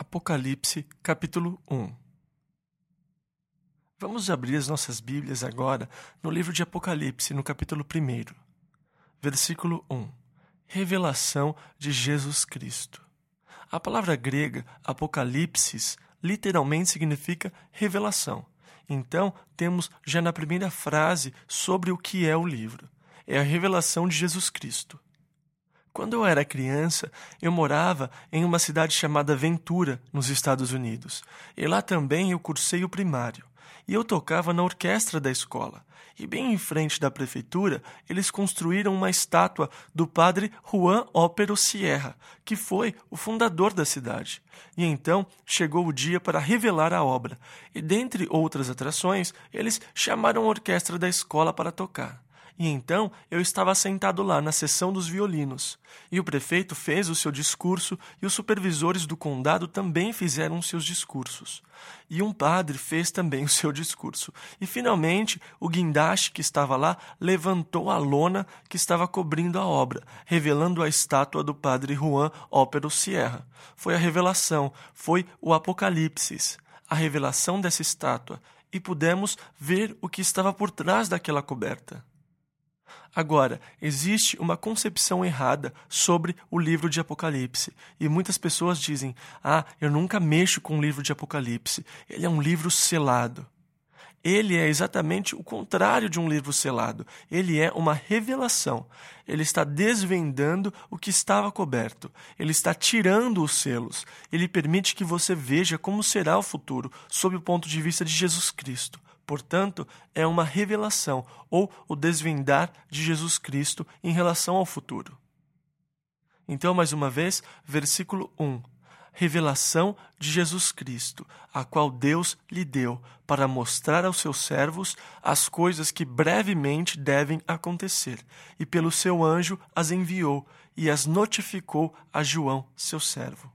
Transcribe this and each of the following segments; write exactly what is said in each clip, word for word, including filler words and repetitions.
Apocalipse, capítulo um. Vamos abrir as nossas Bíblias agora no livro de Apocalipse, no capítulo um. Versículo um. Revelação de Jesus Cristo. A palavra grega apocalipsis literalmente significa revelação. Então, temos já na primeira frase sobre o que é o livro. É a revelação de Jesus Cristo. Quando eu era criança, eu morava em uma cidade chamada Ventura, nos Estados Unidos. E lá também eu cursei o primário. E eu tocava na orquestra da escola. E bem em frente da prefeitura, eles construíram uma estátua do padre Juan Ópero Sierra, que foi o fundador da cidade. E então chegou o dia para revelar a obra. E dentre outras atrações, eles chamaram a orquestra da escola para tocar. E então eu estava sentado lá na seção dos violinos. E o prefeito fez o seu discurso e os supervisores do condado também fizeram seus discursos. E um padre fez também o seu discurso. E finalmente o guindaste que estava lá levantou a lona que estava cobrindo a obra, revelando a estátua do padre Juan Ópero Sierra. Foi a revelação, foi o Apocalipse, a revelação dessa estátua. E pudemos ver o que estava por trás daquela coberta. Agora, existe uma concepção errada sobre o livro de Apocalipse. E muitas pessoas dizem, ah, eu nunca mexo com o livro de Apocalipse. Ele é um livro selado. Ele é exatamente o contrário de um livro selado. Ele é uma revelação. Ele está desvendando o que estava coberto. Ele está tirando os selos. Ele permite que você veja como será o futuro, sob o ponto de vista de Jesus Cristo. Portanto, é uma revelação, ou o desvendar de Jesus Cristo em relação ao futuro. Então, mais uma vez, versículo um. Revelação de Jesus Cristo, a qual Deus lhe deu para mostrar aos seus servos as coisas que brevemente devem acontecer, e pelo seu anjo as enviou e as notificou a João, seu servo.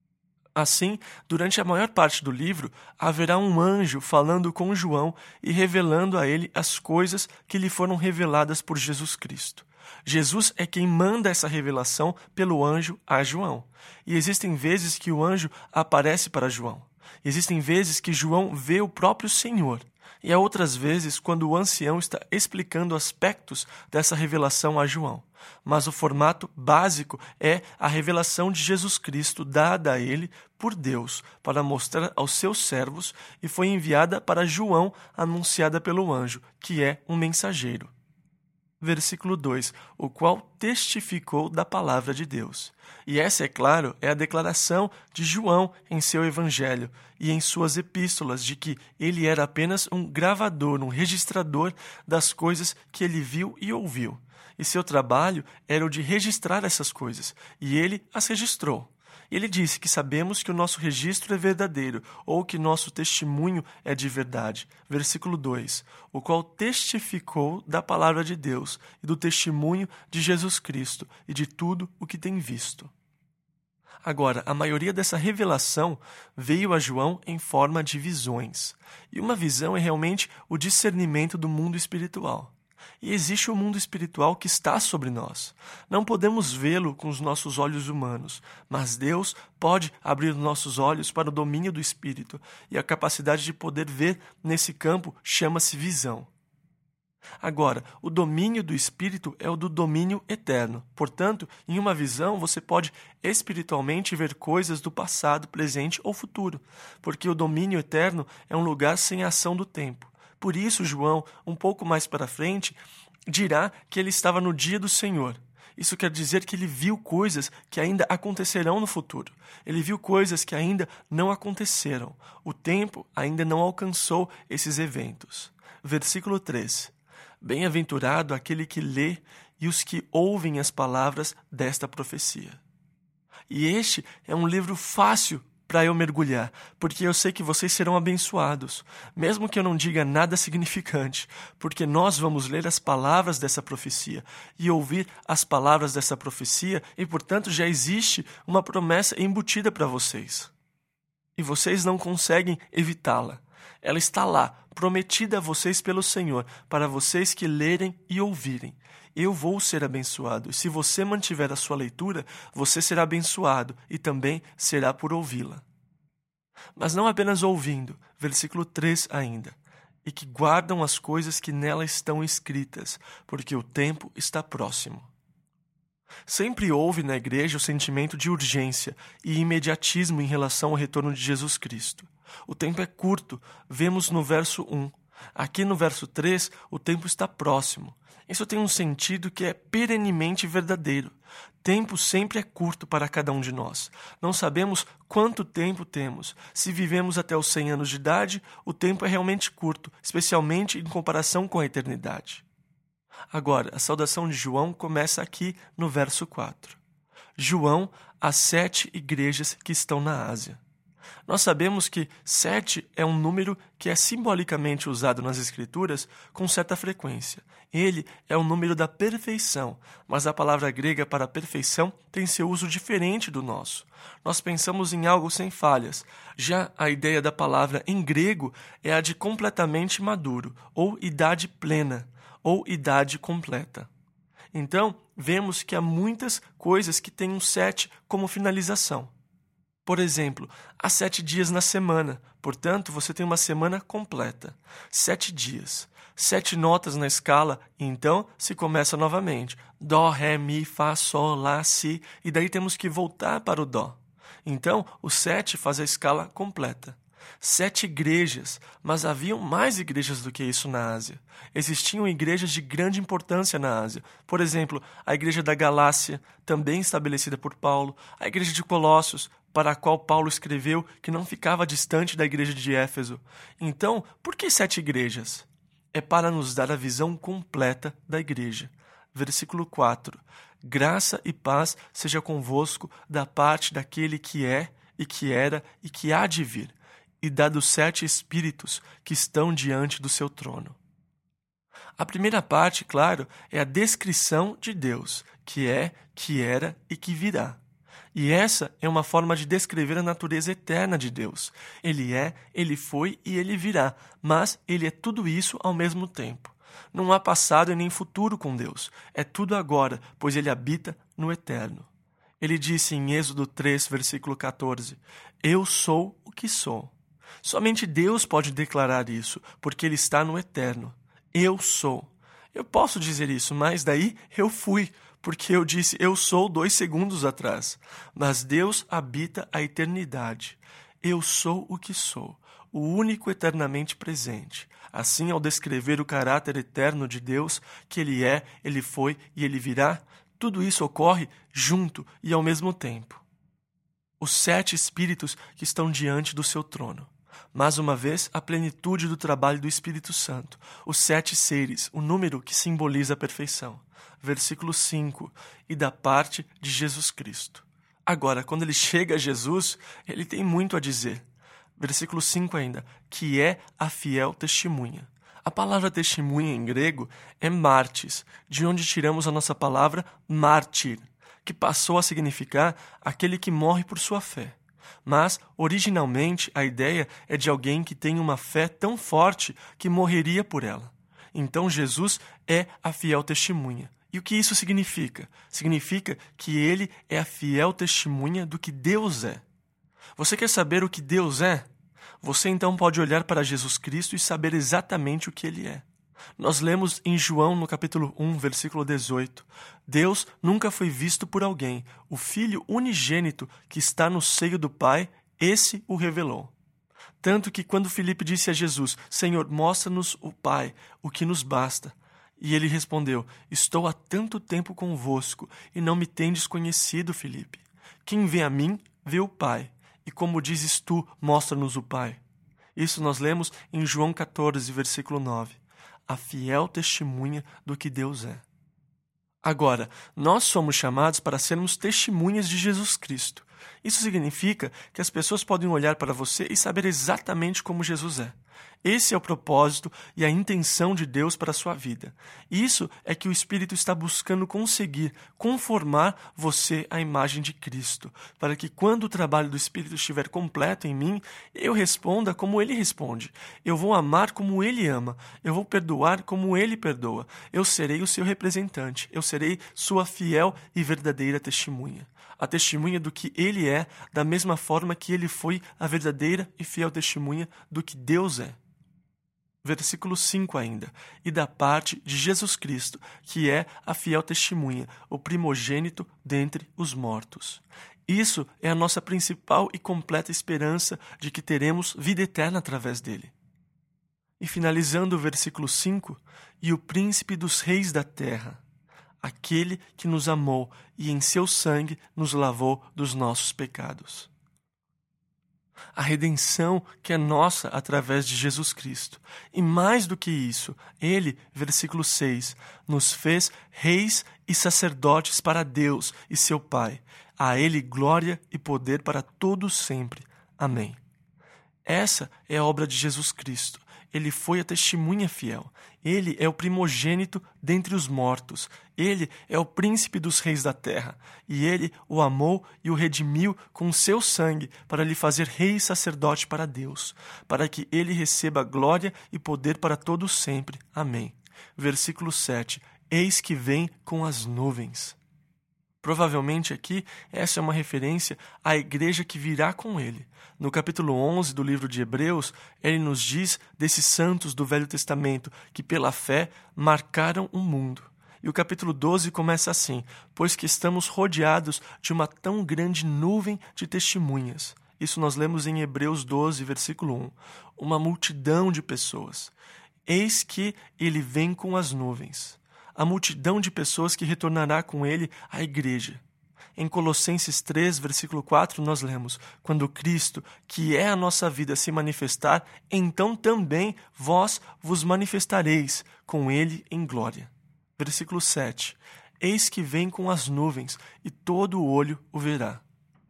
Assim, durante a maior parte do livro, haverá um anjo falando com João e revelando a ele as coisas que lhe foram reveladas por Jesus Cristo. Jesus é quem manda essa revelação pelo anjo a João. E existem vezes que o anjo aparece para João. Existem vezes que João vê o próprio Senhor. E há outras vezes quando o ancião está explicando aspectos dessa revelação a João. Mas o formato básico é a revelação de Jesus Cristo dada a ele por Deus para mostrar aos seus servos e foi enviada para João, anunciada pelo anjo, que é um mensageiro. Versículo dois, o qual testificou da palavra de Deus. E essa, é claro, é a declaração de João em seu evangelho e em suas epístolas de que ele era apenas um gravador, um registrador das coisas que ele viu e ouviu. E seu trabalho era o de registrar essas coisas, e ele as registrou. Ele disse que sabemos que o nosso registro é verdadeiro, ou que nosso testemunho é de verdade. Versículo dois. O qual testificou da palavra de Deus e do testemunho de Jesus Cristo e de tudo o que tem visto. Agora, a maioria dessa revelação veio a João em forma de visões. E uma visão é realmente o discernimento do mundo espiritual. E existe o mundo espiritual que está sobre nós. Não podemos vê-lo com os nossos olhos humanos, mas Deus pode abrir nossos olhos para o domínio do Espírito, e a capacidade de poder ver nesse campo chama-se visão. Agora, o domínio do Espírito é o do domínio eterno. Portanto, em uma visão, você pode espiritualmente ver coisas do passado, presente ou futuro, porque o domínio eterno é um lugar sem ação do tempo. Por isso, João, um pouco mais para frente, dirá que ele estava no dia do Senhor. Isso quer dizer que ele viu coisas que ainda acontecerão no futuro. Ele viu coisas que ainda não aconteceram. O tempo ainda não alcançou esses eventos. Versículo três. Bem-aventurado aquele que lê e os que ouvem as palavras desta profecia. E este é um livro fácil para eu mergulhar, porque eu sei que vocês serão abençoados, mesmo que eu não diga nada significante, porque nós vamos ler as palavras dessa profecia e ouvir as palavras dessa profecia, e portanto já existe uma promessa embutida para vocês. E vocês não conseguem evitá-la. Ela está lá, prometida a vocês pelo Senhor, para vocês que lerem e ouvirem. Eu vou ser abençoado, e se você mantiver a sua leitura, você será abençoado, e também será por ouvi-la. Mas não apenas ouvindo, versículo três ainda, e que guardam as coisas que nela estão escritas, porque o tempo está próximo. Sempre houve na igreja o sentimento de urgência e imediatismo em relação ao retorno de Jesus Cristo. O tempo é curto, vemos no verso um. Aqui no verso três, o tempo está próximo. Isso tem um sentido que é perenemente verdadeiro. Tempo sempre é curto para cada um de nós. Não sabemos quanto tempo temos. Se vivemos até os cem anos de idade, o tempo é realmente curto, especialmente em comparação com a eternidade. Agora, a saudação de João começa aqui no verso quatro. João, às sete igrejas que estão na Ásia. Nós sabemos que sete é um número que é simbolicamente usado nas Escrituras com certa frequência. Ele é o número da perfeição, mas a palavra grega para perfeição tem seu uso diferente do nosso. Nós pensamos em algo sem falhas. Já a ideia da palavra em grego é a de completamente maduro, ou idade plena, ou idade completa. Então, vemos que há muitas coisas que têm um sete como finalização. Por exemplo, há sete dias na semana, portanto, você tem uma semana completa. Sete dias. Sete notas na escala, e então se começa novamente. Dó, ré, mi, fá, sol, lá, si, e daí temos que voltar para o dó. Então, o sete faz a escala completa. Sete igrejas, mas haviam mais igrejas do que isso na Ásia. Existiam igrejas de grande importância na Ásia. Por exemplo, a igreja da Galácia, também estabelecida por Paulo, a igreja de Colossos, para a qual Paulo escreveu que não ficava distante da igreja de Éfeso. Então, por que sete igrejas? É para nos dar a visão completa da igreja. Versículo quatro. Graça e paz seja convosco da parte daquele que é, e que era, e que há de vir, e da dos sete espíritos que estão diante do seu trono. A primeira parte, claro, é a descrição de Deus, que é, que era e que virá. E essa é uma forma de descrever a natureza eterna de Deus. Ele é, ele foi e ele virá, mas ele é tudo isso ao mesmo tempo. Não há passado e nem futuro com Deus. É tudo agora, pois ele habita no eterno. Ele disse em Êxodo três, versículo quatorze, Eu sou o que sou. Somente Deus pode declarar isso, porque ele está no eterno. Eu sou. Eu posso dizer isso, mas daí eu fui, porque eu disse eu sou dois segundos atrás. Mas Deus habita a eternidade. Eu sou o que sou, o único eternamente presente. Assim, ao descrever o caráter eterno de Deus, que ele é, ele foi e ele virá, tudo isso ocorre junto e ao mesmo tempo. Os sete espíritos que estão diante do seu trono. Mais uma vez, a plenitude do trabalho do Espírito Santo. Os sete seres, o número que simboliza a perfeição. Versículo cinco. E da parte de Jesus Cristo. Agora, quando ele chega a Jesus, ele tem muito a dizer. Versículo cinco ainda. Que é a fiel testemunha. A palavra testemunha em grego é martis, de onde tiramos a nossa palavra mártir, que passou a significar aquele que morre por sua fé. Mas, originalmente, a ideia é de alguém que tem uma fé tão forte que morreria por ela. Então, Jesus é a fiel testemunha. E o que isso significa? Significa que ele é a fiel testemunha do que Deus é. Você quer saber o que Deus é? Você então pode olhar para Jesus Cristo e saber exatamente o que ele é. Nós lemos em João, no capítulo um, versículo dezoito, Deus nunca foi visto por alguém. O Filho unigênito que está no seio do Pai, esse o revelou. Tanto que quando Filipe disse a Jesus, Senhor, mostra-nos o Pai, o que nos basta. E ele respondeu, estou há tanto tempo convosco e não me tendes conhecido, Filipe. Quem vê a mim, vê o Pai. E como dizes tu, mostra-nos o Pai. Isso nós lemos em João catorze, versículo nove. A fiel testemunha do que Deus é. Agora, nós somos chamados para sermos testemunhas de Jesus Cristo. Isso significa que as pessoas podem olhar para você e saber exatamente como Jesus é. Esse é o propósito e a intenção de Deus para a sua vida. Isso é que o Espírito está buscando conseguir, conformar você à imagem de Cristo, para que quando o trabalho do Espírito estiver completo em mim, eu responda como Ele responde. Eu vou amar como Ele ama. Eu vou perdoar como Ele perdoa. Eu serei o seu representante. Eu serei sua fiel e verdadeira testemunha. A testemunha do que Ele ele é, da mesma forma que ele foi a verdadeira e fiel testemunha do que Deus é. Versículo cinco ainda, e da parte de Jesus Cristo, que é a fiel testemunha, o primogênito dentre os mortos. Isso é a nossa principal e completa esperança de que teremos vida eterna através dele. E finalizando o versículo cinco, e o príncipe dos reis da terra, aquele que nos amou e em seu sangue nos lavou dos nossos pecados. A redenção que é nossa através de Jesus Cristo. E mais do que isso, ele, versículo seis, nos fez reis e sacerdotes para Deus e seu Pai. A ele glória e poder para todos sempre. Amém. Essa é a obra de Jesus Cristo. Ele foi a testemunha fiel. Ele é o primogênito dentre os mortos. Ele é o príncipe dos reis da terra. E ele o amou e o redimiu com o seu sangue para lhe fazer rei e sacerdote para Deus, para que ele receba glória e poder para todos sempre. Amém. Versículo sete. Eis que vem com as nuvens. Provavelmente aqui essa é uma referência à igreja que virá com ele. No capítulo onze do livro de Hebreus, ele nos diz desses santos do Velho Testamento que pela fé marcaram o mundo. E o capítulo doze começa assim: pois que estamos rodeados de uma tão grande nuvem de testemunhas. Isso nós lemos em Hebreus doze, versículo um. Uma multidão de pessoas. Eis que ele vem com as nuvens. A multidão de pessoas que retornará com ele à igreja. Em Colossenses três, versículo quatro, nós lemos: quando Cristo, que é a nossa vida, se manifestar, então também vós vos manifestareis com ele em glória. Versículo sete. Eis que vem com as nuvens, e todo o olho o verá.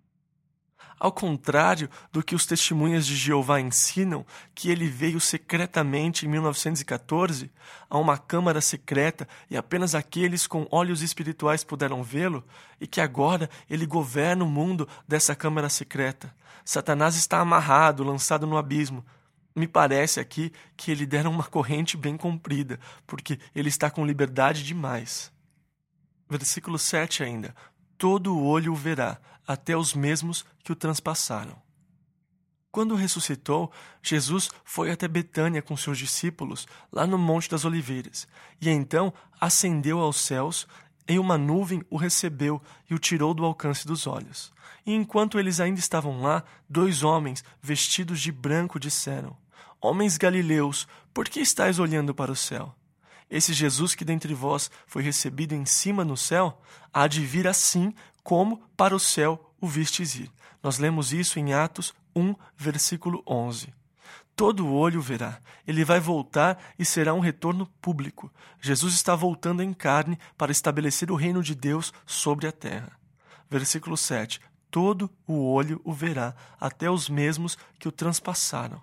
Ao contrário do que os testemunhas de Jeová ensinam, que ele veio secretamente em mil novecentos e catorze, a uma câmara secreta e apenas aqueles com olhos espirituais puderam vê-lo, e que agora ele governa o mundo dessa câmara secreta. Satanás está amarrado, lançado no abismo. Me parece aqui que ele dera uma corrente bem comprida, porque ele está com liberdade demais. Versículo sete ainda. Todo o olho o verá, até os mesmos que o transpassaram. Quando ressuscitou, Jesus foi até Betânia com seus discípulos, lá no Monte das Oliveiras, e então ascendeu aos céus, e uma nuvem o recebeu e o tirou do alcance dos olhos. E enquanto eles ainda estavam lá, dois homens, vestidos de branco, disseram: Homens galileus, por que estáis olhando para o céu? Esse Jesus que dentre vós foi recebido em cima no céu, há de vir assim como para o céu o vistes ir. Nós lemos isso em Atos um, versículo onze. Todo o olho verá. Ele vai voltar e será um retorno público. Jesus está voltando em carne para estabelecer o reino de Deus sobre a terra. Versículo sete. Todo o olho o verá, até os mesmos que o transpassaram.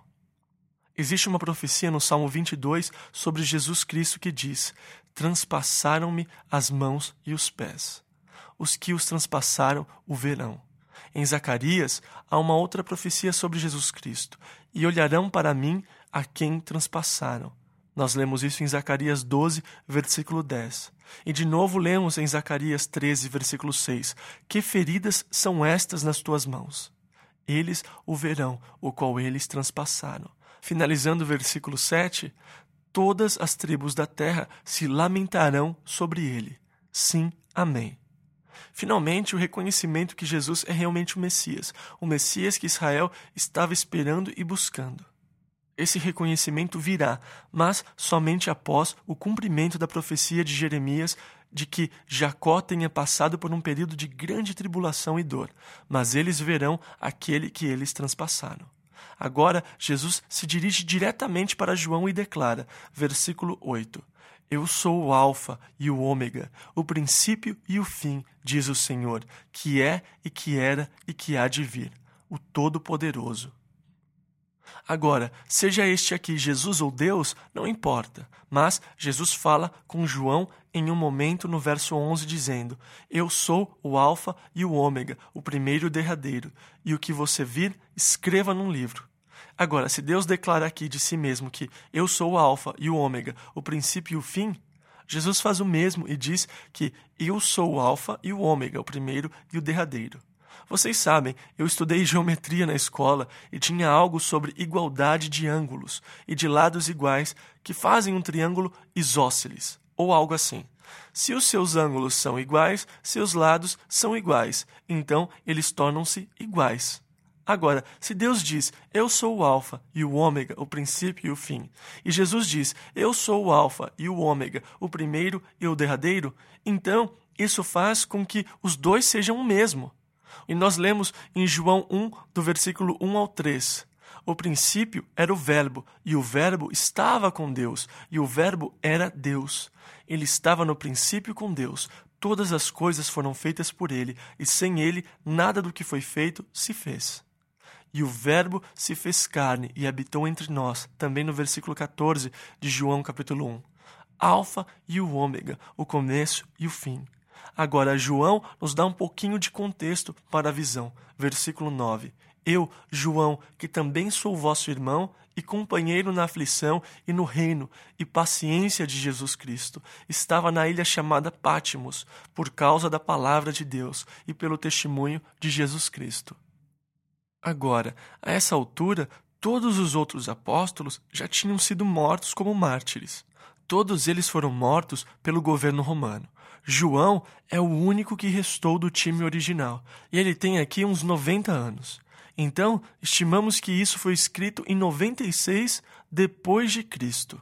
Existe uma profecia no Salmo vinte e dois sobre Jesus Cristo que diz: transpassaram-me as mãos e os pés. Os que os transpassaram o verão. Em Zacarias, há uma outra profecia sobre Jesus Cristo: e olharão para mim a quem transpassaram. Nós lemos isso em Zacarias doze, versículo dez. E de novo lemos em Zacarias treze, versículo seis: que feridas são estas nas tuas mãos? Eles o verão, o qual eles transpassaram. Finalizando o versículo sete, todas as tribos da terra se lamentarão sobre ele. Sim, amém. Finalmente, o reconhecimento que Jesus é realmente o Messias, o Messias que Israel estava esperando e buscando. Esse reconhecimento virá, mas somente após o cumprimento da profecia de Jeremias de que Jacó tenha passado por um período de grande tribulação e dor, mas eles verão aquele que eles transpassaram. Agora, Jesus se dirige diretamente para João e declara, versículo oito, Eu sou o Alfa e o Ômega, o princípio e o fim, diz o Senhor, que é e que era e que há de vir, o Todo-Poderoso. Agora, seja este aqui Jesus ou Deus, não importa, mas Jesus fala com João em um momento no verso onze, dizendo, Eu sou o Alfa e o Ômega, o primeiro e o derradeiro, e o que você vir, escreva num livro. Agora, se Deus declara aqui de si mesmo que eu sou o Alfa e o Ômega, o princípio e o fim, Jesus faz o mesmo e diz que eu sou o Alfa e o Ômega, o primeiro e o derradeiro. Vocês sabem, eu estudei geometria na escola e tinha algo sobre igualdade de ângulos e de lados iguais que fazem um triângulo isósceles, ou algo assim. Se os seus ângulos são iguais, seus lados são iguais, então eles tornam-se iguais. Agora, se Deus diz, eu sou o alfa e o ômega, o princípio e o fim, e Jesus diz, eu sou o alfa e o ômega, o primeiro e o derradeiro, então isso faz com que os dois sejam o mesmo. E nós lemos em João um, do versículo um ao três. O princípio era o verbo, e o verbo estava com Deus, e o verbo era Deus. Ele estava no princípio com Deus. Todas as coisas foram feitas por ele, e sem ele nada do que foi feito se fez. E o verbo se fez carne e habitou entre nós, também no versículo quatorze de João capítulo um. Alfa e o ômega, o começo e o fim. Agora, João nos dá um pouquinho de contexto para a visão. Versículo nove. Eu, João, que também sou vosso irmão e companheiro na aflição e no reino e paciência de Jesus Cristo, estava na ilha chamada Pátimos, por causa da palavra de Deus e pelo testemunho de Jesus Cristo. Agora, a essa altura, todos os outros apóstolos já tinham sido mortos como mártires. Todos eles foram mortos pelo governo romano. João é o único que restou do time original, e ele tem aqui uns noventa anos. Então, estimamos que isso foi escrito em noventa e seis depois de Cristo.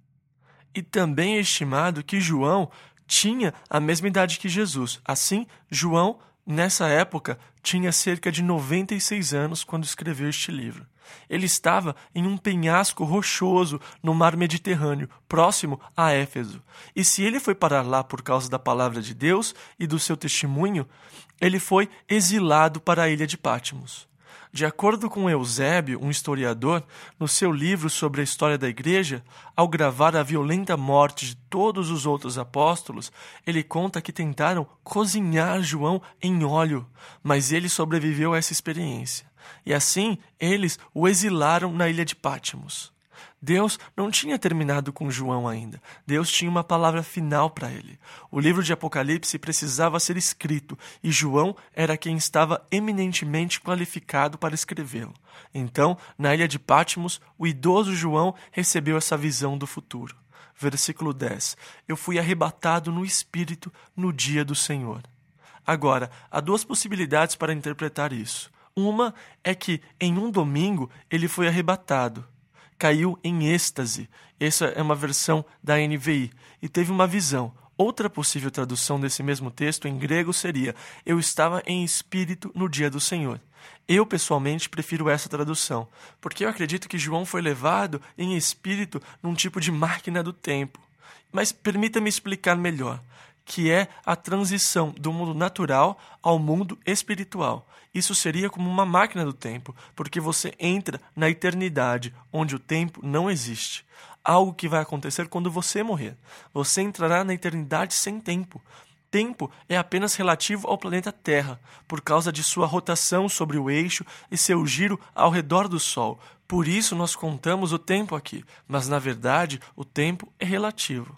E também é estimado que João tinha a mesma idade que Jesus. Assim, João, nessa época, tinha cerca de noventa e seis anos quando escreveu este livro. Ele estava em um penhasco rochoso no mar Mediterrâneo, próximo a Éfeso. E se ele foi parar lá por causa da palavra de Deus e do seu testemunho, ele foi exilado para a ilha de Pátimos. De acordo com Eusébio, um historiador, no seu livro sobre a história da igreja, ao gravar a violenta morte de todos os outros apóstolos, ele conta que tentaram cozinhar João em óleo, mas ele sobreviveu a essa experiência. E assim, eles o exilaram na ilha de Pátimos. Deus não tinha terminado com João ainda. Deus tinha uma palavra final para ele. O livro de Apocalipse precisava ser escrito, e João era quem estava eminentemente qualificado para escrevê-lo. Então, na ilha de Pátimos, o idoso João recebeu essa visão do futuro. Versículo dez. Eu fui arrebatado no Espírito no dia do Senhor. Agora, há duas possibilidades para interpretar isso. Uma é que, em um domingo, ele foi arrebatado. Caiu em êxtase. Essa é uma versão da N V I. E teve uma visão. Outra possível tradução desse mesmo texto em grego seria: eu estava em espírito no dia do Senhor. Eu, pessoalmente, prefiro essa tradução, porque eu acredito que João foi levado em espírito num tipo de máquina do tempo. Mas permita-me explicar melhor, que é a transição do mundo natural ao mundo espiritual. Isso seria como uma máquina do tempo, porque você entra na eternidade, onde o tempo não existe. Algo que vai acontecer quando você morrer. Você entrará na eternidade sem tempo. Tempo é apenas relativo ao planeta Terra, por causa de sua rotação sobre o eixo e seu giro ao redor do Sol. Por isso nós contamos o tempo aqui, mas na verdade o tempo é relativo.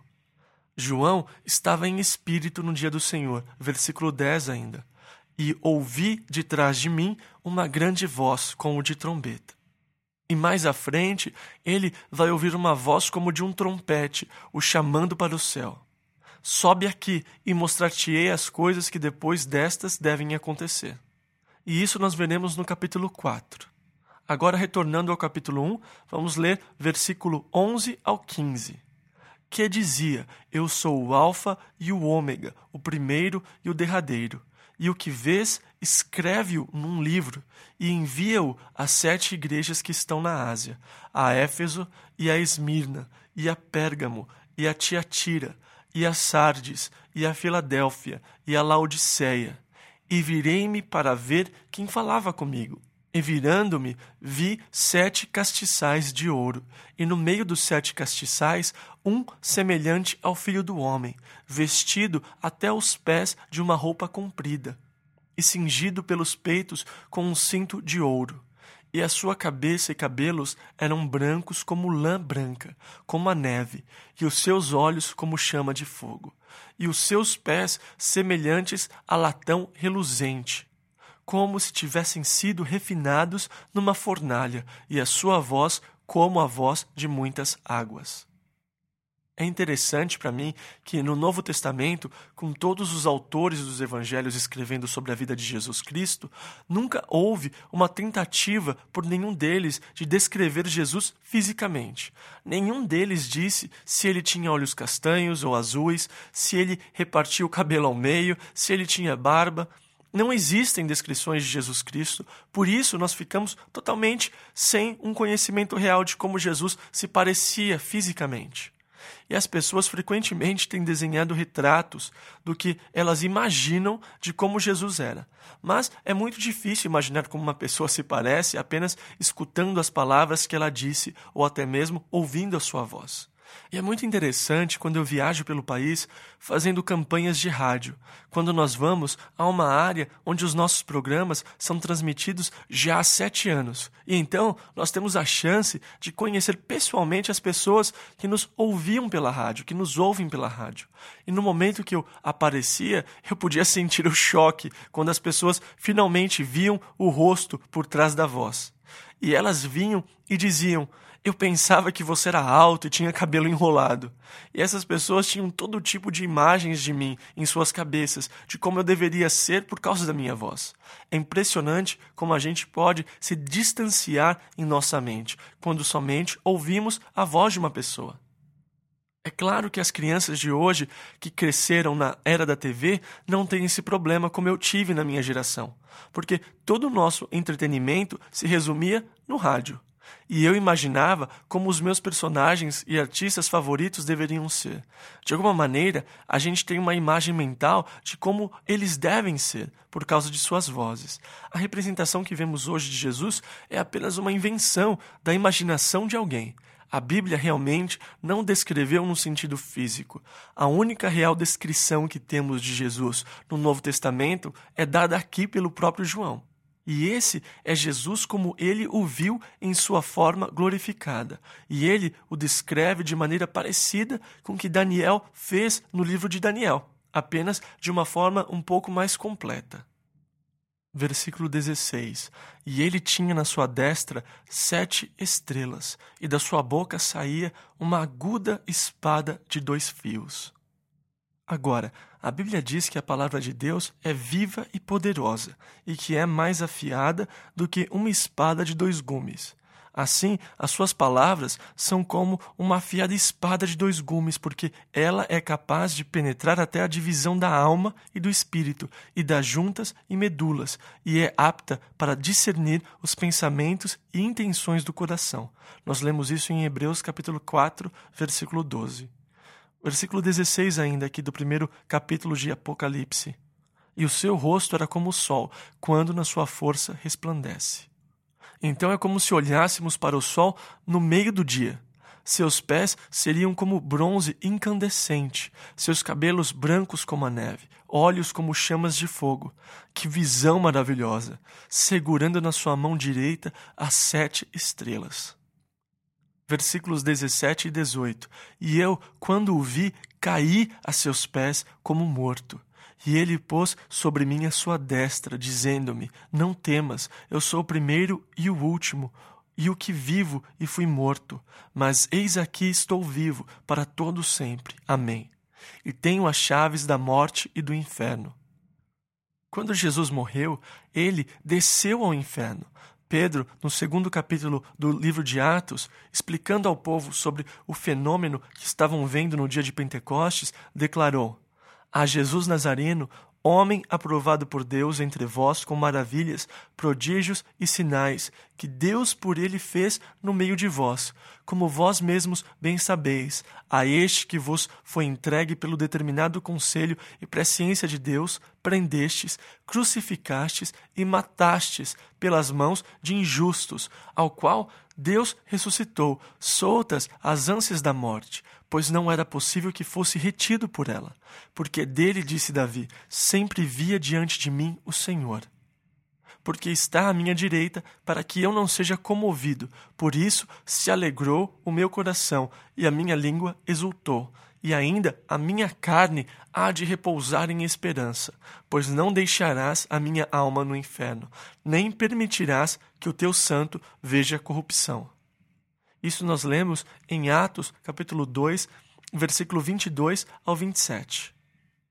João estava em espírito no dia do Senhor, versículo dez ainda. E ouvi de trás de mim uma grande voz, como de trombeta. E mais à frente, ele vai ouvir uma voz como de um trompete, o chamando para o céu. Sobe aqui e mostrar-te-ei as coisas que depois destas devem acontecer. E isso nós veremos no capítulo quatro. Agora, retornando ao capítulo um, vamos ler versículo onze ao quinze. Que dizia, eu sou o alfa e o ômega, o primeiro e o derradeiro. E o que vês, escreve-o num livro e envia-o às sete igrejas que estão na Ásia, a Éfeso e a Esmirna, e a Pérgamo, e a Tiatira, e a Sardes, e a Filadélfia, e a Laodiceia. E virei-me para ver quem falava comigo. E virando-me, vi sete castiçais de ouro, e no meio dos sete castiçais, um semelhante ao Filho do Homem, vestido até os pés de uma roupa comprida, e cingido pelos peitos com um cinto de ouro. E a sua cabeça e cabelos eram brancos como lã branca, como a neve, e os seus olhos como chama de fogo, e os seus pés semelhantes a latão reluzente. como se tivessem sido refinados numa fornalha, e a sua voz como a voz de muitas águas. É interessante para mim que no Novo Testamento, com todos os autores dos evangelhos escrevendo sobre a vida de Jesus Cristo, nunca houve uma tentativa por nenhum deles de descrever Jesus fisicamente. Nenhum deles disse se ele tinha olhos castanhos ou azuis, se ele repartia o cabelo ao meio, se ele tinha barba. Não existem descrições de Jesus Cristo, por isso nós ficamos totalmente sem um conhecimento real de como Jesus se parecia fisicamente. E as pessoas frequentemente têm desenhado retratos do que elas imaginam de como Jesus era. Mas é muito difícil imaginar como uma pessoa se parece apenas escutando as palavras que ela disse ou até mesmo ouvindo a sua voz. E é muito interessante quando eu viajo pelo país fazendo campanhas de rádio, quando nós vamos a uma área onde os nossos programas são transmitidos já há sete anos. E então nós temos a chance de conhecer pessoalmente as pessoas que nos ouviam pela rádio, que nos ouvem pela rádio. E no momento que eu aparecia, eu podia sentir o choque quando as pessoas finalmente viam o rosto por trás da voz. E elas vinham e diziam: eu pensava que você era alto e tinha cabelo enrolado. E essas pessoas tinham todo tipo de imagens de mim em suas cabeças, de como eu deveria ser por causa da minha voz. É impressionante como a gente pode se distanciar em nossa mente, quando somente ouvimos a voz de uma pessoa. É claro que as crianças de hoje, que cresceram na era da T V, não têm esse problema como eu tive na minha geração, porque todo o nosso entretenimento se resumia no rádio. E eu imaginava como os meus personagens e artistas favoritos deveriam ser. De alguma maneira, a gente tem uma imagem mental de como eles devem ser, por causa de suas vozes. A representação que vemos hoje de Jesus é apenas uma invenção da imaginação de alguém. A Bíblia realmente não descreveu no sentido físico. A única real descrição que temos de Jesus no Novo Testamento é dada aqui pelo próprio João. E esse é Jesus como ele o viu em sua forma glorificada. E ele o descreve de maneira parecida com o que Daniel fez no livro de Daniel, apenas de uma forma um pouco mais completa. Versículo dezesseis. E ele tinha na sua destra sete estrelas, e da sua boca saía uma aguda espada de dois fios. Agora, a Bíblia diz que a palavra de Deus é viva e poderosa, e que é mais afiada do que uma espada de dois gumes. Assim, as suas palavras são como uma afiada espada de dois gumes, porque ela é capaz de penetrar até a divisão da alma e do espírito, e das juntas e medulas, e é apta para discernir os pensamentos e intenções do coração. Nós lemos isso em Hebreus capítulo quatro, versículo doze. Versículo dezesseis ainda, aqui do primeiro capítulo de Apocalipse. E o seu rosto era como o sol, quando na sua força resplandece. Então é como se olhássemos para o sol no meio do dia. Seus pés seriam como bronze incandescente, seus cabelos brancos como a neve, olhos como chamas de fogo. Que visão maravilhosa! Segurando na sua mão direita as sete estrelas. Versículos dezessete e dezoito. E eu, quando o vi, caí a seus pés como morto. E ele pôs sobre mim a sua destra, dizendo-me: não temas, eu sou o primeiro e o último, e o que vivo e fui morto. Mas eis aqui estou vivo, para todo sempre. Amém. E tenho as chaves da morte e do inferno. Quando Jesus morreu, ele desceu ao inferno. Pedro, no segundo capítulo do livro de Atos, explicando ao povo sobre o fenômeno que estavam vendo no dia de Pentecostes, declarou: a Jesus Nazareno, homem aprovado por Deus entre vós com maravilhas, prodígios e sinais, que Deus por ele fez no meio de vós, como vós mesmos bem sabeis, a este que vos foi entregue pelo determinado conselho e presciência de Deus, prendestes, crucificastes e matastes pelas mãos de injustos, ao qual Deus ressuscitou, soltas as ânsias da morte, pois não era possível que fosse retido por ela. Porque dele, disse Davi, sempre via diante de mim o Senhor. Porque está à minha direita, para que eu não seja comovido. Por isso se alegrou o meu coração, e a minha língua exultou. E ainda a minha carne há de repousar em esperança, pois não deixarás a minha alma no inferno, nem permitirás que o teu santo veja corrupção. Isso nós lemos em Atos, capítulo dois, versículo vinte e dois ao vinte e sete.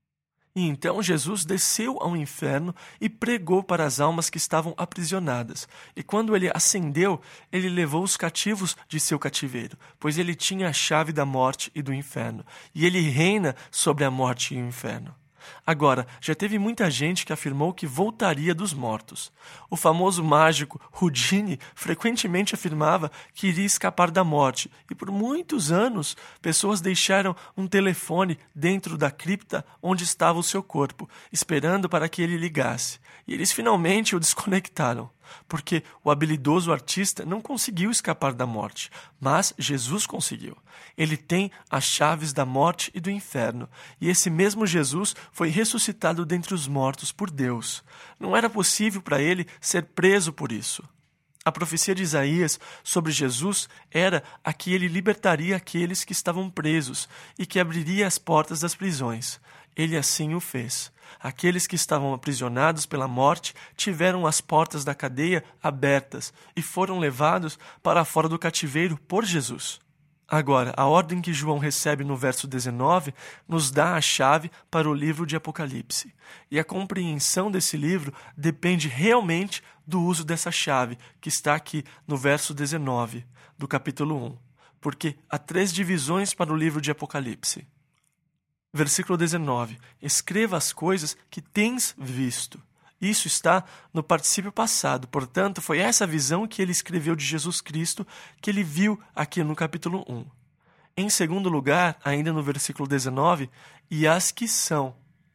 E então Jesus desceu ao inferno e pregou para as almas que estavam aprisionadas. E quando ele ascendeu, ele levou os cativos de seu cativeiro, pois ele tinha a chave da morte e do inferno. E ele reina sobre a morte e o inferno. Agora, já teve muita gente que afirmou que voltaria dos mortos. O famoso mágico Houdini frequentemente afirmava que iria escapar da morte, e por muitos anos pessoas deixaram um telefone dentro da cripta onde estava o seu corpo, esperando para que ele ligasse. E eles finalmente o desconectaram, porque o habilidoso artista não conseguiu escapar da morte, mas Jesus conseguiu. Ele tem as chaves da morte e do inferno, e esse mesmo Jesus foi ressuscitado dentre os mortos por Deus. Não era possível para ele ser preso por isso. A profecia de Isaías sobre Jesus era a que ele libertaria aqueles que estavam presos e que abriria as portas das prisões. Ele assim o fez. Aqueles que estavam aprisionados pela morte tiveram as portas da cadeia abertas e foram levados para fora do cativeiro por Jesus. Agora, a ordem que João recebe no verso dezenove nos dá a chave para o livro de Apocalipse. E a compreensão desse livro depende realmente do uso dessa chave, que está aqui no verso dezenove do capítulo um. Porque há três divisões para o livro de Apocalipse. Versículo dezenove. Escreva as coisas que tens visto. Isso está no particípio passado. Portanto, foi essa visão que ele escreveu de Jesus Cristo que ele viu aqui no capítulo um. Em segundo lugar, ainda no versículo dezenove, e as que são.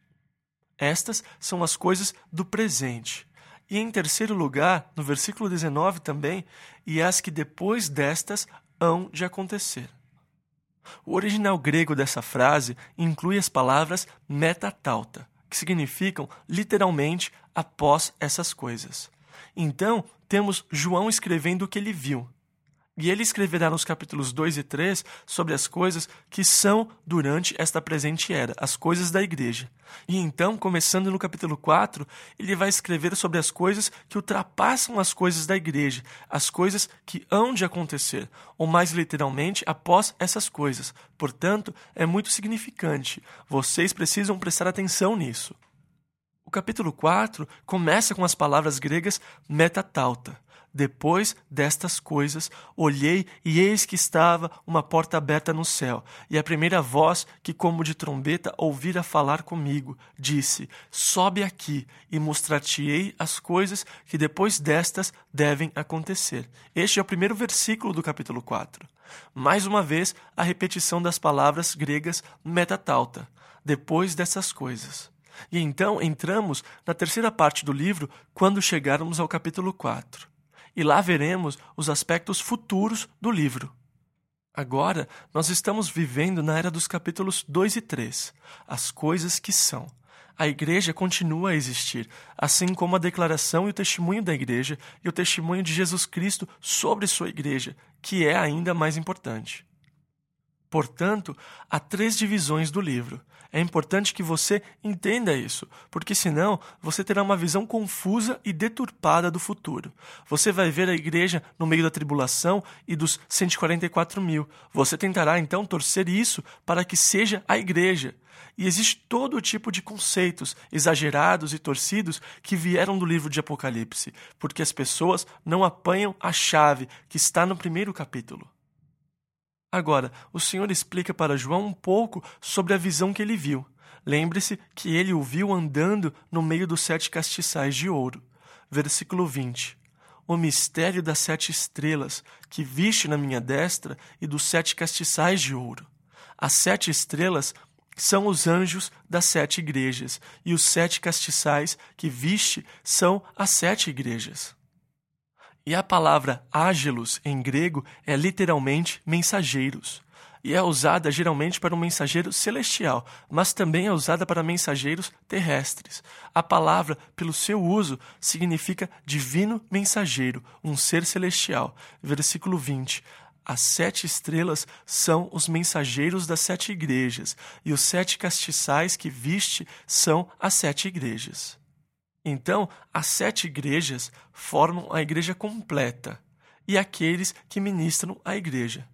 Estas são as coisas do presente. E em terceiro lugar, no versículo dezenove também, e as que depois destas hão de acontecer. O original grego dessa frase inclui as palavras metatauta, que significam literalmente após essas coisas. Então, temos João escrevendo o que ele viu. E ele escreverá nos capítulos dois e três sobre as coisas que são durante esta presente era, as coisas da igreja. E então, começando no capítulo quatro, ele vai escrever sobre as coisas que ultrapassam as coisas da igreja, as coisas que hão de acontecer, ou mais literalmente, após essas coisas. Portanto, é muito significante. Vocês precisam prestar atenção nisso. O capítulo quatro começa com as palavras gregas metatauta. Depois destas coisas, olhei e eis que estava uma porta aberta no céu, e a primeira voz que como de trombeta ouvira falar comigo, disse, sobe aqui e mostrar-te-ei as coisas que depois destas devem acontecer. Este é o primeiro versículo do capítulo quatro. Mais uma vez, a repetição das palavras gregas metatauta, depois dessas coisas. E então entramos na terceira parte do livro quando chegarmos ao capítulo quatro. E lá veremos os aspectos futuros do livro. Agora, nós estamos vivendo na era dos capítulos dois e três, as coisas que são. A igreja continua a existir, assim como a declaração e o testemunho da igreja e o testemunho de Jesus Cristo sobre sua igreja, que é ainda mais importante. Portanto, há três divisões do livro. É importante que você entenda isso, porque senão você terá uma visão confusa e deturpada do futuro. Você vai ver a igreja no meio da tribulação e dos cento e quarenta e quatro mil. Você tentará então torcer isso para que seja a igreja. E existe todo tipo de conceitos exagerados e torcidos que vieram do livro de Apocalipse, porque as pessoas não apanham a chave que está no primeiro capítulo. Agora, o Senhor explica para João um pouco sobre a visão que ele viu. Lembre-se que ele o viu andando no meio dos sete castiçais de ouro. Versículo vinte. O mistério das sete estrelas que viste na minha destra e dos sete castiçais de ouro. As sete estrelas são os anjos das sete igrejas, e os sete castiçais que viste são as sete igrejas. E a palavra ágelos, em grego, é literalmente mensageiros. E é usada geralmente para um mensageiro celestial, mas também é usada para mensageiros terrestres. A palavra, pelo seu uso, significa divino mensageiro, um ser celestial. Versículo vinte. As sete estrelas são os mensageiros das sete igrejas, e os sete castiçais que viste são as sete igrejas. Então, as sete igrejas formam a igreja completa, e aqueles que ministram a igreja.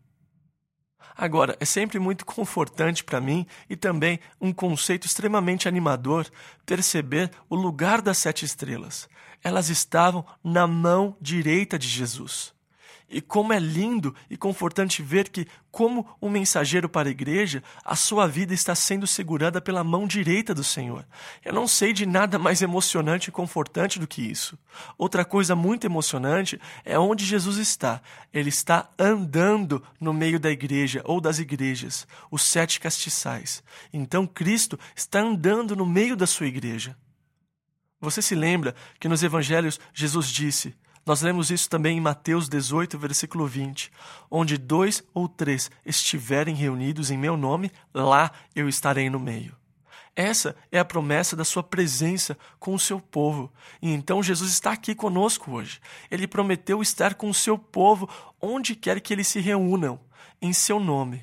Agora, é sempre muito confortante para mim e também um conceito extremamente animador perceber o lugar das sete estrelas. Elas estavam na mão direita de Jesus. E como é lindo e confortante ver que, como um mensageiro para a igreja, a sua vida está sendo segurada pela mão direita do Senhor. Eu não sei de nada mais emocionante e confortante do que isso. Outra coisa muito emocionante é onde Jesus está. Ele está andando no meio da igreja ou das igrejas, os sete castiçais. Então Cristo está andando no meio da sua igreja. Você se lembra que nos evangelhos Jesus disse... Nós lemos isso também em Mateus dezoito, versículo vinte. Onde dois ou três estiverem reunidos em meu nome, lá eu estarei no meio. Essa é a promessa da sua presença com o seu povo. E então Jesus está aqui conosco hoje. Ele prometeu estar com o seu povo onde quer que eles se reúnam, em seu nome.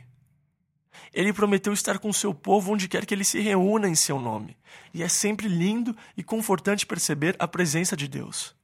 Ele prometeu estar com o seu povo onde quer que ele se reúna em seu nome. E é sempre lindo e confortante perceber a presença de Deus.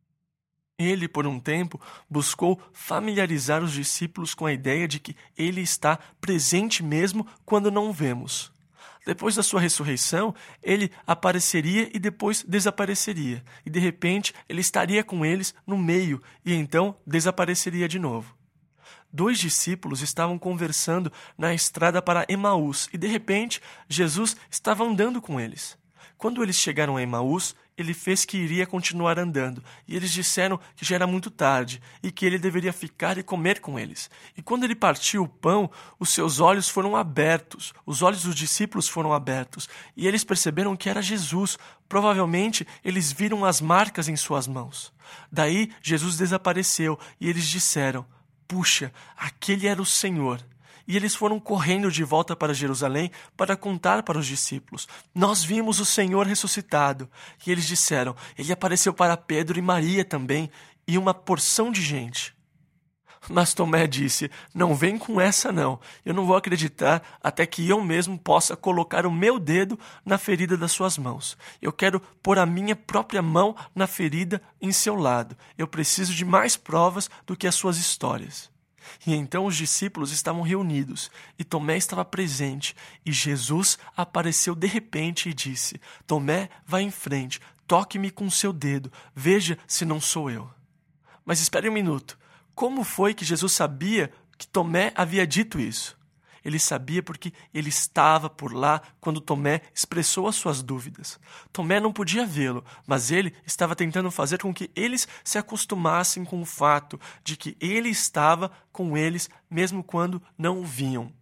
Ele, por um tempo, buscou familiarizar os discípulos com a ideia de que ele está presente mesmo quando não o vemos. Depois da sua ressurreição, ele apareceria e depois desapareceria. E, de repente, ele estaria com eles no meio e então desapareceria de novo. Dois discípulos estavam conversando na estrada para Emaús e, de repente, Jesus estava andando com eles. Quando eles chegaram a Emaús, ele fez que iria continuar andando, e eles disseram que já era muito tarde e que ele deveria ficar e comer com eles. E quando ele partiu o pão, os seus olhos foram abertos, os olhos dos discípulos foram abertos, e eles perceberam que era Jesus. Provavelmente, eles viram as marcas em suas mãos. Daí, Jesus desapareceu, e eles disseram, puxa, aquele era o Senhor. E eles foram correndo de volta para Jerusalém para contar para os discípulos. Nós vimos o Senhor ressuscitado. E eles disseram, ele apareceu para Pedro e Maria também, e uma porção de gente. Mas Tomé disse, não vem com essa não. Eu não vou acreditar até que eu mesmo possa colocar o meu dedo na ferida das suas mãos. Eu quero pôr a minha própria mão na ferida em seu lado. Eu preciso de mais provas do que as suas histórias. E então os discípulos estavam reunidos, e Tomé estava presente, e Jesus apareceu de repente e disse, Tomé, vá em frente, toque-me com seu dedo, veja se não sou eu. Mas espere um minuto, como foi que Jesus sabia que Tomé havia dito isso? Ele sabia porque ele estava por lá quando Tomé expressou as suas dúvidas. Tomé não podia vê-lo, mas ele estava tentando fazer com que eles se acostumassem com o fato de que ele estava com eles mesmo quando não o viam.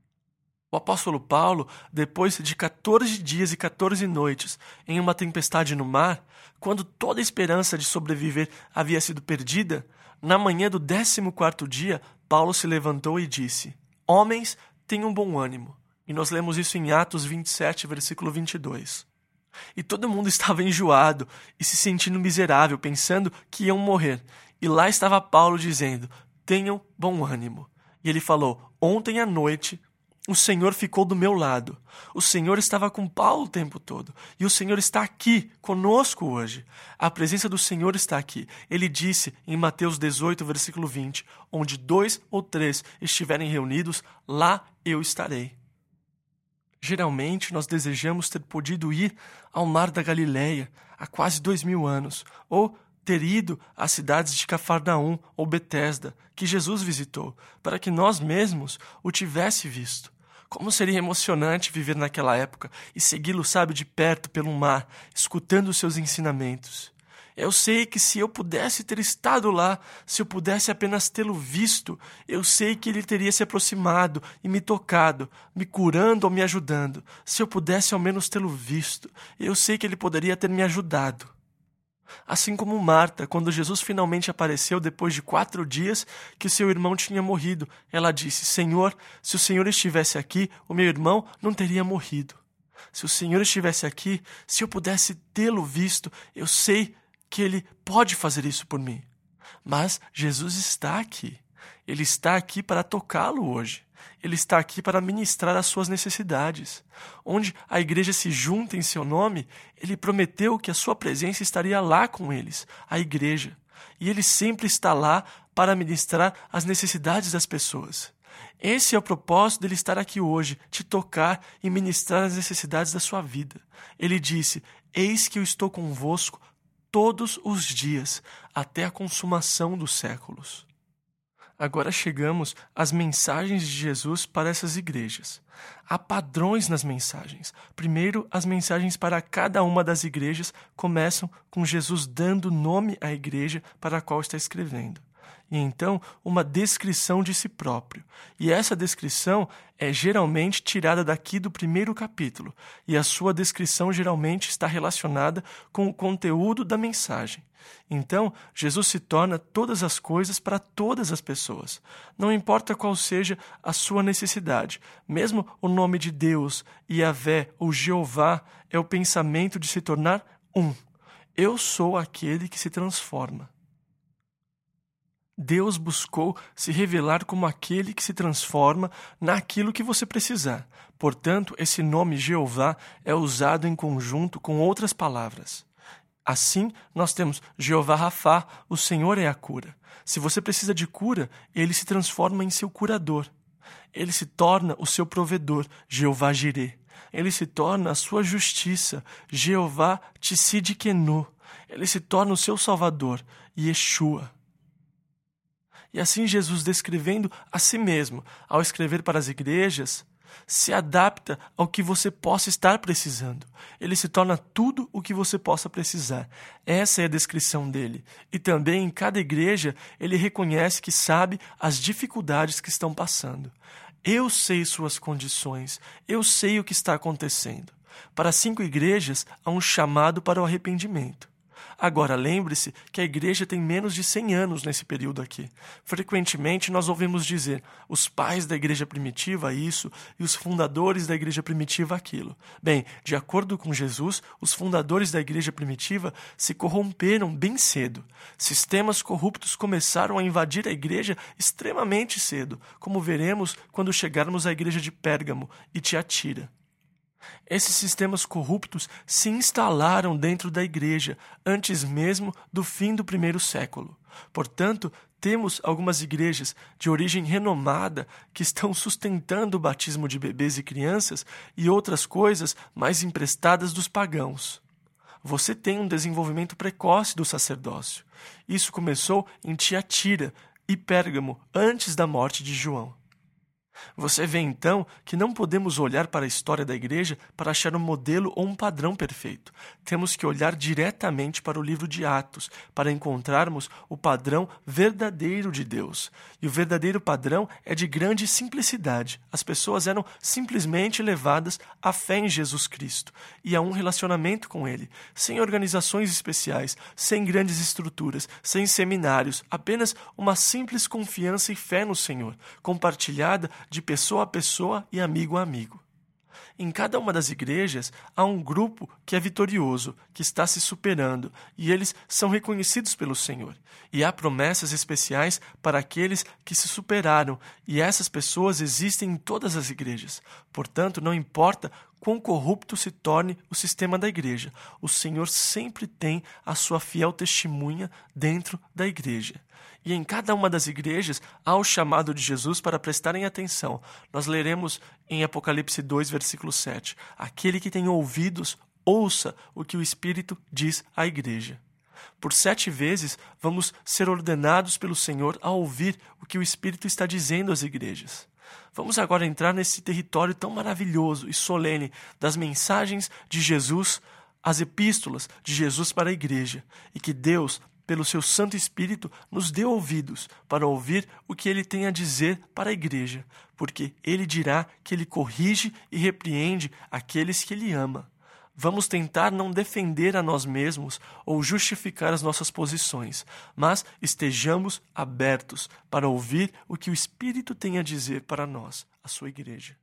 O apóstolo Paulo, depois de quatorze dias e quatorze noites em uma tempestade no mar, quando toda a esperança de sobreviver havia sido perdida, na manhã do décimo quarto dia, Paulo se levantou e disse, homens, tenham bom ânimo. E nós lemos isso em Atos vinte e sete, versículo vinte e dois. E todo mundo estava enjoado e se sentindo miserável, pensando que iam morrer. E lá estava Paulo dizendo, tenham bom ânimo. E ele falou, ontem à noite o Senhor ficou do meu lado. O Senhor estava com Paulo o tempo todo. E o Senhor está aqui conosco hoje. A presença do Senhor está aqui. Ele disse em Mateus dezoito, versículo vinte, onde dois ou três estiverem reunidos, lá eu estarei. Geralmente nós desejamos ter podido ir ao mar da Galileia há quase dois mil anos, ou ter ido às cidades de Cafarnaum ou Betesda, que Jesus visitou, para que nós mesmos o tivesse visto. Como seria emocionante viver naquela época e segui-lo, sabe, de perto pelo mar, escutando os seus ensinamentos. Eu sei que se eu pudesse ter estado lá, se eu pudesse apenas tê-lo visto, eu sei que ele teria se aproximado e me tocado, me curando ou me ajudando. Se eu pudesse ao menos tê-lo visto, eu sei que ele poderia ter me ajudado. Assim como Marta, quando Jesus finalmente apareceu depois de quatro dias que seu irmão tinha morrido, ela disse, Senhor, se o Senhor estivesse aqui, o meu irmão não teria morrido. Se o Senhor estivesse aqui, se eu pudesse tê-lo visto, eu sei que Ele pode fazer isso por mim. Mas Jesus está aqui. Ele está aqui para tocá-lo hoje. Ele está aqui para ministrar as suas necessidades. Onde a igreja se junta em seu nome, ele prometeu que a sua presença estaria lá com eles, a igreja. E ele sempre está lá para ministrar as necessidades das pessoas. Esse é o propósito dele estar aqui hoje, te tocar e ministrar as necessidades da sua vida. Ele disse: eis que eu estou convosco todos os dias, até a consumação dos séculos. Agora chegamos às mensagens de Jesus para essas igrejas. Há padrões nas mensagens. Primeiro, as mensagens para cada uma das igrejas começam com Jesus dando nome à igreja para a qual está escrevendo. E então, uma descrição de si próprio. E essa descrição é geralmente tirada daqui do primeiro capítulo, e a sua descrição geralmente está relacionada com o conteúdo da mensagem. Então, Jesus se torna todas as coisas para todas as pessoas. Não importa qual seja a sua necessidade, mesmo o nome de Deus, Yahvé ou Jeová, é o pensamento de se tornar um. Eu sou aquele que se transforma. Deus buscou se revelar como aquele que se transforma naquilo que você precisar. Portanto, esse nome Jeová é usado em conjunto com outras palavras. Assim, nós temos Jeová Rafá, o Senhor é a cura. Se você precisa de cura, ele se transforma em seu curador. Ele se torna o seu provedor, Jeová Jirê. Ele se torna a sua justiça, Jeová Tsidkenu. Ele se torna o seu salvador, Yeshua. E assim Jesus, descrevendo a si mesmo, ao escrever para as igrejas, se adapta ao que você possa estar precisando. Ele se torna tudo o que você possa precisar. Essa é a descrição dele. E também em cada igreja ele reconhece que sabe as dificuldades que estão passando. Eu sei suas condições, eu sei o que está acontecendo. Para cinco igrejas há um chamado para o arrependimento. Agora, lembre-se que a igreja tem menos de cem anos nesse período aqui. Frequentemente, nós ouvimos dizer os pais da igreja primitiva isso e os fundadores da igreja primitiva aquilo. Bem, de acordo com Jesus, os fundadores da igreja primitiva se corromperam bem cedo. Sistemas corruptos começaram a invadir a igreja extremamente cedo, como veremos quando chegarmos à igreja de Pérgamo e Tiatira. Esses sistemas corruptos se instalaram dentro da igreja antes mesmo do fim do primeiro século. Portanto, temos algumas igrejas de origem renomada que estão sustentando o batismo de bebês e crianças e outras coisas mais emprestadas dos pagãos. Você tem um desenvolvimento precoce do sacerdócio. Isso começou em Tiatira e Pérgamo antes da morte de João. Você vê então que não podemos olhar para a história da igreja para achar um modelo ou um padrão perfeito. Temos que olhar diretamente para o livro de Atos para encontrarmos o padrão verdadeiro de Deus. E o verdadeiro padrão é de grande simplicidade. As pessoas eram simplesmente levadas à fé em Jesus Cristo e a um relacionamento com Ele, sem organizações especiais, sem grandes estruturas, sem seminários, apenas uma simples confiança e fé no Senhor, compartilhada de pessoa a pessoa e amigo a amigo. Em cada uma das igrejas há um grupo que é vitorioso, que está se superando, e eles são reconhecidos pelo Senhor. E há promessas especiais para aqueles que se superaram, e essas pessoas existem em todas as igrejas. Portanto, não importa quão corrupto se torne o sistema da igreja, o Senhor sempre tem a sua fiel testemunha dentro da igreja. E em cada uma das igrejas há o chamado de Jesus para prestarem atenção. Nós leremos em Apocalipse dois, versículo sete. Aquele que tem ouvidos, ouça o que o Espírito diz à igreja. Por sete vezes vamos ser ordenados pelo Senhor a ouvir o que o Espírito está dizendo às igrejas. Vamos agora entrar nesse território tão maravilhoso e solene das mensagens de Jesus, as epístolas de Jesus para a igreja, e que Deus, pelo seu Santo Espírito, nos dê ouvidos para ouvir o que ele tem a dizer para a igreja, porque ele dirá que ele corrige e repreende aqueles que ele ama. Vamos tentar não defender a nós mesmos ou justificar as nossas posições, mas estejamos abertos para ouvir o que o Espírito tem a dizer para nós, a sua igreja.